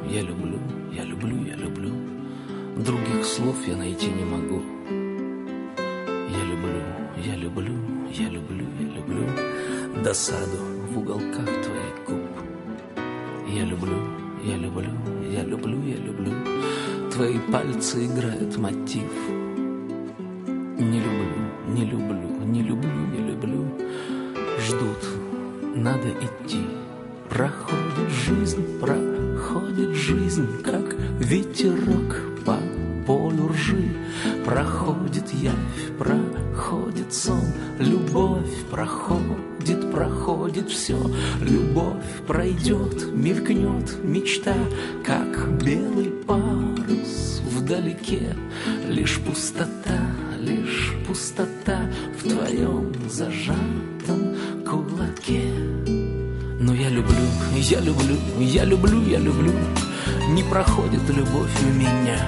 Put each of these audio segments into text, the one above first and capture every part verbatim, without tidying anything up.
я люблю, я люблю, я люблю. Других слов я найти не могу. Я люблю, я люблю, я люблю, я люблю досаду в уголках твоих губ. Я люблю, я люблю, я люблю, я люблю. Твои пальцы играют мотив. Не люблю, не люблю, не люблю, не люблю. Ждут, надо идти. Проходит жизнь, проходит жизнь, как ветерок по полю ржи. Проходит явь, проходит сон, любовь проходит, проходит все. Любовь пройдет, мелькнет мечта, как белый парус вдалеке. Лишь пустота, лишь пустота в твоем зажатом кулаке. Но я люблю, я люблю, я люблю, я люблю. Не проходит любовь у меня.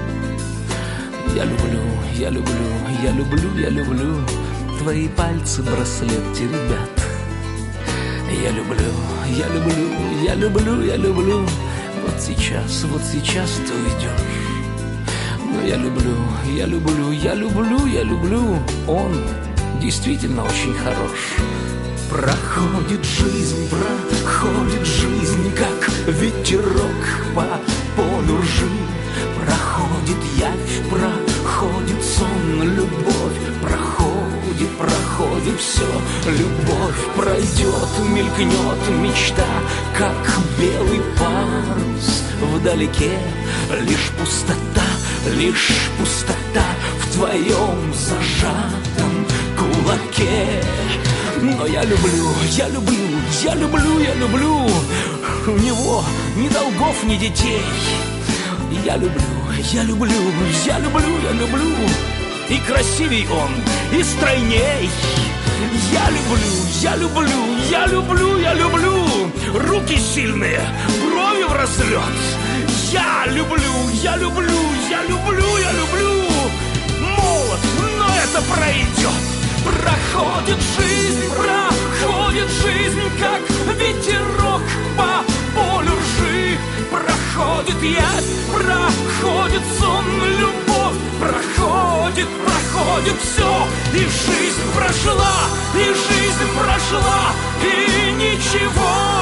Я люблю, я люблю, я люблю, я люблю. Твои пальцы браслет теребят. Я люблю, я люблю, я люблю, я люблю. Вот сейчас, вот сейчас ты уйдешь. Но я люблю, я люблю, я люблю, я люблю. Он действительно очень хорош. Проходит жизнь, проходит жизнь, как ветерок по полю ржи. Проходит явь, проходит сон, любовь проходит, проходит все. Любовь пройдет, мелькнет мечта, как белый парус вдалеке. Лишь пустота, лишь пустота в твоем зажатом кулаке. Но я люблю, я люблю, я люблю, я люблю. У него ни долгов, ни детей. Я люблю, я люблю, я люблю, я люблю. И красивей он, и стройней. Я люблю, я люблю, я люблю, я люблю. Руки сильные, брови в разлет. Я люблю, я люблю, я люблю, я люблю. Молод, но это пройдет. Проходит жизнь, проходит жизнь, как ветерок по полю ржи. Проходит явь, проходит сон, любовь проходит, проходит все. И жизнь прошла, и жизнь прошла, и ничего